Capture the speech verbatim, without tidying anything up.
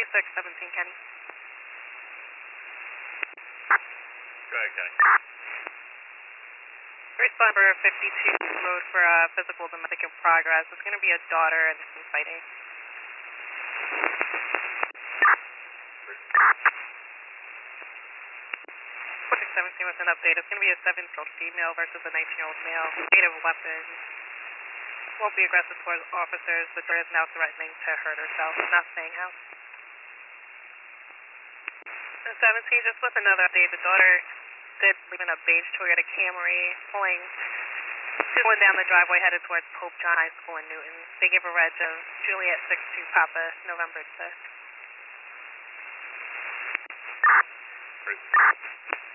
six seventeen, Kenny. Go ahead, Kenny. Respond for fifty-two road for uh, physical domestic in progress. It's going to be a daughter and some fighting. four six seventeen with an update. It's going to be a seven-year-old female versus a nineteen-year-old male. Native weapons. Won't be aggressive towards officers, but there is now threatening to hurt herself. Not staying out. seventeen, just with another update. The daughter did leave in a beige Toyota Camry, pulling, she's going down the driveway headed towards Pope John High School in Newton. They gave a reg of Juliet six two Papa, November fifth.